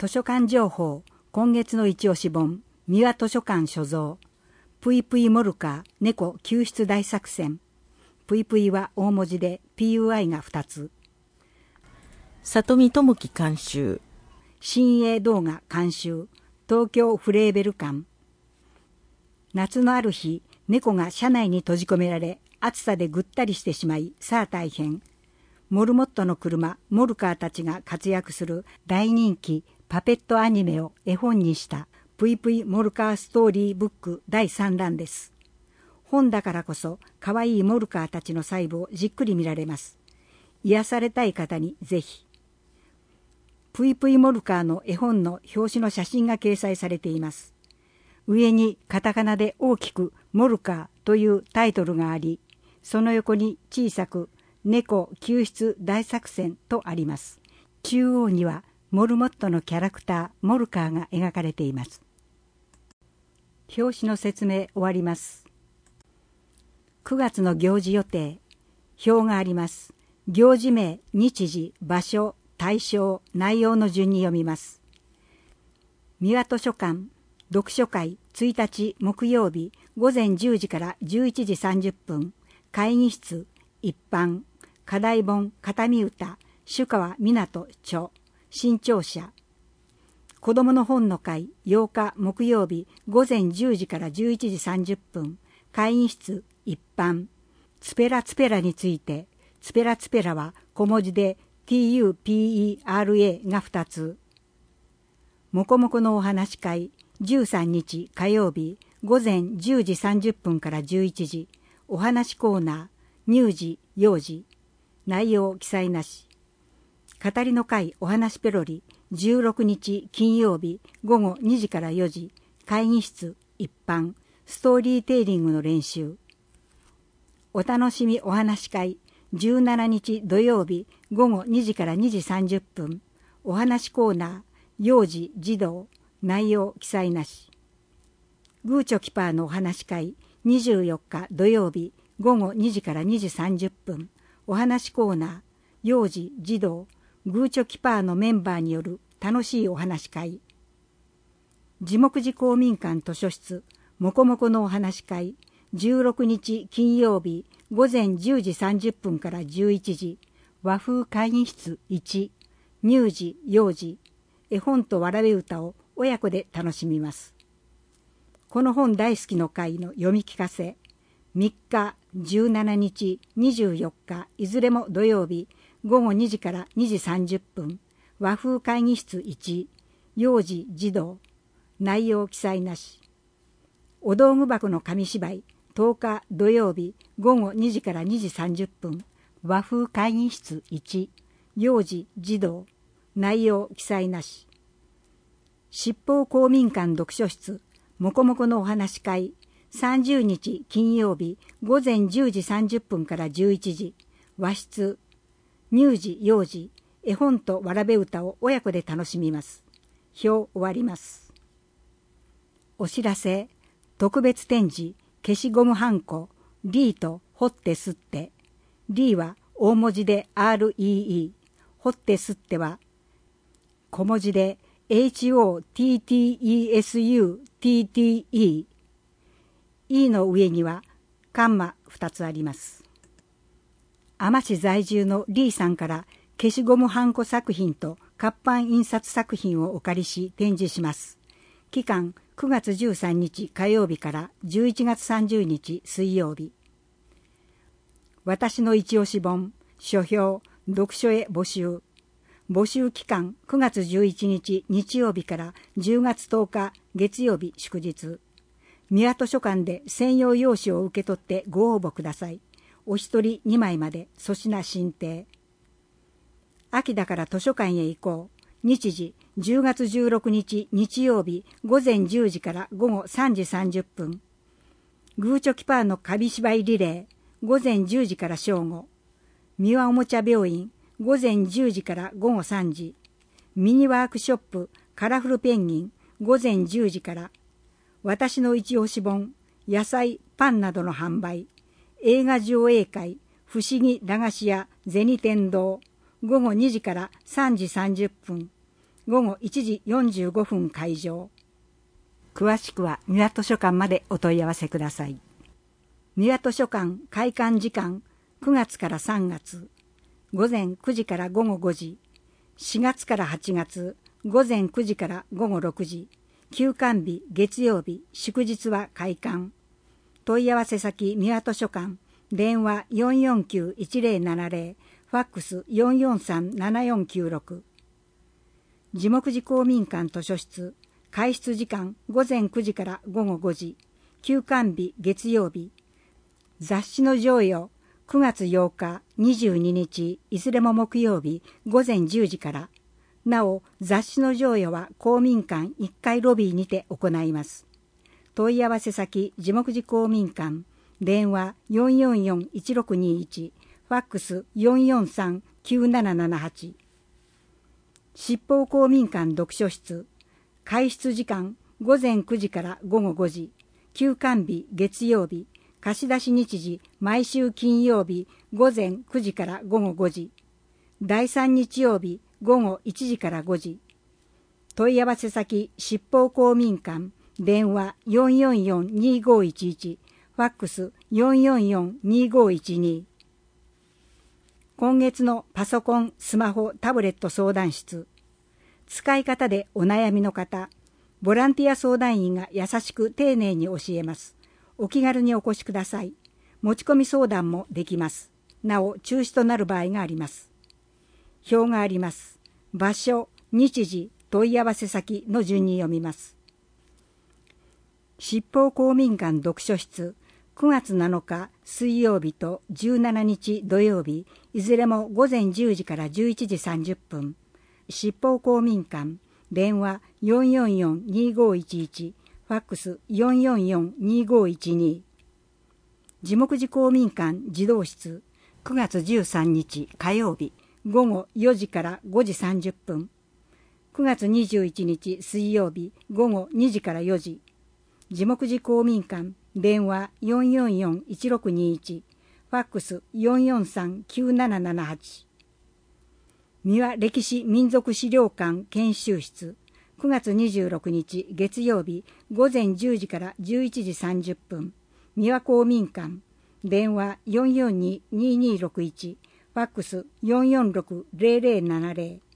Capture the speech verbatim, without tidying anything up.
図書館情報、今月の一押し本、三輪図書館所蔵。ぷいぷいモルカー、猫救出大作戦。ぷいぷいは大文字で ピーユーアイ がふたつ。 里見智樹監修。 新鋭動画監修。東京フレーベル館。夏のある日、猫が車内に閉じ込められ、暑さでぐったりしてしまい、さあ大変。モルモットの車、モルカーたちが活躍する大人気パペットアニメを絵本にしたぷいぷいモルカーストーリーブックだいさん弾です。本だからこそかわいいモルカーたちの細部をじっくり見られます。癒されたい方にぜひ。ぷいぷいモルカーの絵本の表紙の写真が掲載されています。上にカタカナで大きくモルカーというタイトルがあり、その横に小さく猫救出大作戦とあります。中央にはモルモットのキャラクターモルカーが描かれています。表紙の説明終わります。くがつの行事予定、表があります。行事名、日時、場所、対象、内容の順に読みます。三輪図書館、読書会ついたち木曜日午前じゅうじからじゅういちじさんじゅっぷん、会議室、一般、課題本、片見歌、朱川湊著、新潮社。子どもの本の会ようか木曜日午前じゅうじからじゅういちじさんじゅっぷん、会議室一般。ツペラツペラについて、ツペラツペラは小文字で ティーユーピーイーアールエー がふたつ。もこもこのお話会じゅうさんにち火曜日午前じゅうじさんじゅっぷんからじゅういちじ、お話コーナー、乳児、幼児、内容記載なし。語りの会お話ペロリじゅうろくにち金曜日午後にじからよじ、会議室一般、ストーリーテーリングの練習。お楽しみお話会じゅうしちにち土曜日午後にじからにじさんじゅっぷん、お話コーナー、幼児児童、内容記載なし。グーチョキパーのお話会にじゅうよっか土曜日午後にじからにじさんじゅっぷん、お話コーナー、幼児児童、グーチョキパーのメンバーによる楽しいお話会。地木寺公民館図書室もこもこのお話会じゅうろくにち金曜日午前じゅうじさんじゅっぷんからじゅういちじ、和風会議室いち、乳児幼児、絵本とわらべ歌を親子で楽しみます。この本大好きの会の読み聞かせ、みっか、じゅうしちにち、にじゅうよっか、いずれも土曜日、午後にじからにじさんじゅっぷん、和風会議室いち、幼児児童、内容記載なし。お道具箱の紙芝居、とおか土曜日、午後にじからにじさんじゅっぷん、和風会議室いち、幼児児童、内容記載なし。七宝公民館読書室、もこもこのお話会、さんじゅうにち金曜日午前じゅうじさんじゅっぷんからじゅういちじ、和室、乳児幼児、絵本とわらべ歌を親子で楽しみます。表終わります。お知らせ、特別展示、消しゴムはんこ、D と掘ってすって。D は大文字で アールイーイー、掘ってすっては小文字で エイチオーティーティーイーエスユーティーティーイー。E の上にはカンマふたつあります。海士在住の D さんから消しゴムはんこ作品と活版印刷作品をお借りし展示します。期間くがつじゅうさんにち火曜日からじゅういちがつさんじゅうにち水曜日。私の一押し本、書評、読書へ募集。募集期間くがつじゅういちにち日曜日からじゅうがつとおか月曜日祝日。三輪図書館で専用用紙を受け取ってご応募ください。お一人にまいまで粗品進呈。秋だから図書館へ行こう。日時じゅうがつじゅうろくにち日曜日午前じゅうじから午後さんじさんじゅっぷん。グーチョキパーの紙芝居リレー午前じゅうじから正午。三輪おもちゃ病院午前じゅうじから午後さんじ。ミニワークショップカラフルペンギン午前じゅうじから。私の一押し本、野菜、パンなどの販売。映画上映会、不思議駄菓子屋銭天堂、午後にじからさんじさんじゅっぷん。 ごごいちじよんじゅうごふん開場。詳しくは三輪図書館までお問い合わせください。三輪図書館開館時間くがつからさんがつ、ごぜんくじからごごごじ、しがつからはちがつ、ごぜんくじからごごろくじ、休館日月曜日、祝日は開館。問い合わせ先三輪図書館、電話 よんよんきゅういちぜろななぜろ、ファックス よんよんさんななよんきゅうろく。地木寺公民館図書室、開室時間ごぜんくじからごごごじ、休館日月曜日。雑誌の贈与くがつようか、にじゅうににち、いずれも木曜日ごぜんじゅうじから。なお、雑誌の贈与は公民館いっかいロビーにて行います。問い合わせ先地木寺公民館、電話 よんよんよんいちろくにいち、ファックス よんよんさんきゅうななななはち。七宝公民館読書室、開室時間ごぜんくじからごごごじ、休館日月曜日、貸し出し日時毎週金曜日ごぜんくじからごごごじ、だいさん日曜日ごごいちじからごじ。問い合わせ先七宝公民館、電話 よんよんよんにごいちいち、ファックス よんよんよんにごいちに。今月のパソコン、スマホ、タブレット相談室。使い方でお悩みの方、ボランティア相談員が優しく丁寧に教えます。お気軽にお越しください。持ち込み相談もできます。なお、中止となる場合があります。表があります。場所、日時、問い合わせ先の順に読みます。七宝公民館読書室、くがつなのか水曜日とじゅうしちにち土曜日、いずれもごぜんじゅうじからじゅういちじさんじゅっぷん。七宝公民館、電話 よんよんよんにごいちいち、ファックス よんよんよんにごいちに。地木寺公民館児童室、くがつじゅうさんにち火曜日、ごごよじからごじさんじゅっぷん。くがつにじゅういちにち水曜日、ごごにじからよじ。地木寺公民館、電話 よんよんよんいちろくにいち、ファックス よんよんさんきゅうななななはち。三輪歴史民族資料館研修室、くがつにじゅうろくにち月曜日、ごぜんじゅうじからじゅういちじさんじゅっぷん。三輪公民館、電話 よんよんにににーろくいち、ファックス よんよんろくぜろぜろななぜろ。